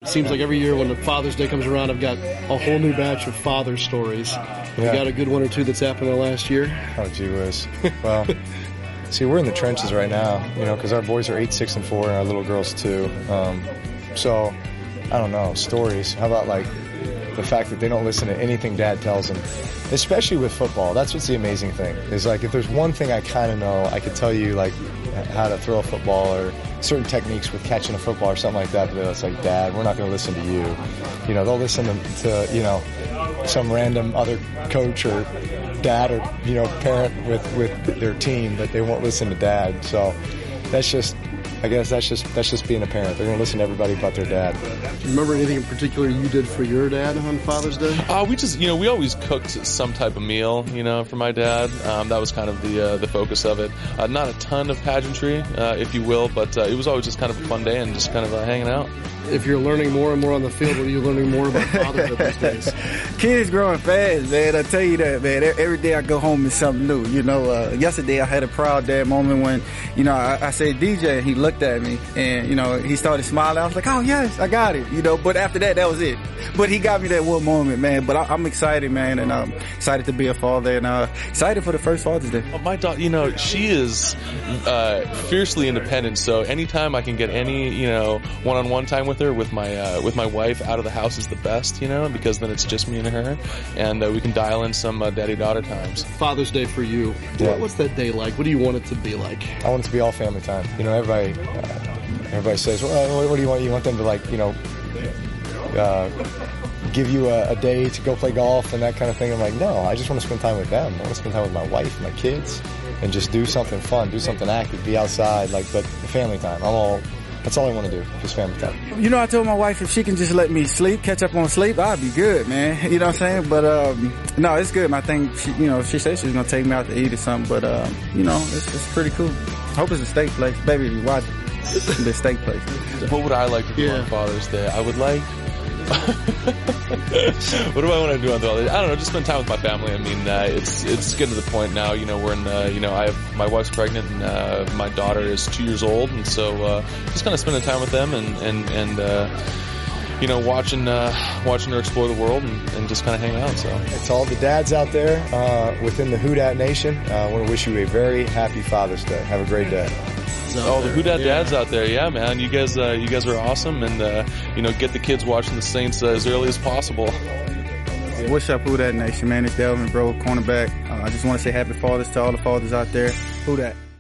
seems like every year when the Father's Day comes around, I've got a whole new batch of father stories. You got a good one or two that's happened in the last year? Oh, gee whiz. Well, see, we're in the trenches right now, because our boys are 8, 6, and 4, and our little girls 2. So, I don't know, stories. How about, the fact that they don't listen to anything Dad tells them, especially with football. That's what's the amazing thing, is, if there's one thing I kind of know, I could tell you, how to throw a football or certain techniques with catching a football or something like that, but it's like, Dad, we're not going to listen to you. They'll listen to some random other coach or dad or, parent with their team, but they won't listen to Dad. So that's just being a parent. They're going to listen to everybody but their dad. Do you remember anything in particular you did for your dad on Father's Day? We just, we always cooked some type of meal, for my dad. That was kind of the focus of it. Not a ton of pageantry, if you will, but it was always just kind of a fun day and just kind of hanging out. If you're learning more and more on the field, what are you learning more about fatherhood these days? Kids growing fast, man. I tell you that, man. Every day I go home is something new. Yesterday I had a proud dad moment when, I said DJ, and he looked at me and, he started smiling. I was like, oh yes, I got it, but after that was it. But he got me that one moment, man. But I'm excited, man, and I'm excited to be a father and excited for the first Father's Day. My daughter, she is fiercely independent. So anytime I can get any, one-on-one time with her, with my wife out of the house is the best, because then it's just me and her, and we can dial in some daddy-daughter times. Father's Day for you. Yeah. What's that day like? What do you want it to be like? I want it to be all family time. Everybody says, well, what do you want? You want them to give you a day to go play golf and that kind of thing. I'm like, no, I just want to spend time with them. I want to spend time with my wife, my kids, and just do something fun, do something active, be outside, but family time. That's all I want to do, just family time. I told my wife if she can just let me catch up on sleep, I'd be good, man. You know what I'm saying? But, no, it's good. I think, she said she was going to take me out to eat or something, but, it's pretty cool. I hope it's a steak place. Baby, if you watch it, the steak place. What would I like to do on Father's Day? I would like... What do I want to do on Father's Day? I don't know, just spend time with my family. I mean, it's getting to the point now, we're in, my wife's pregnant and, my daughter is 2 years old. And so, just kind of spending time with them and watching her explore the world and just kind of hang out. So it's all the dads out there, within the Who Dat Nation. I want to wish you a very happy Father's Day. Have a great day. Oh, the Who Dat dads out there, yeah, man. You guys are awesome, and get the kids watching the Saints as early as possible. What's up, Who Dat Nation, man? It's Delvin, bro, cornerback. I just want to say happy fathers to all the fathers out there. Who Dat?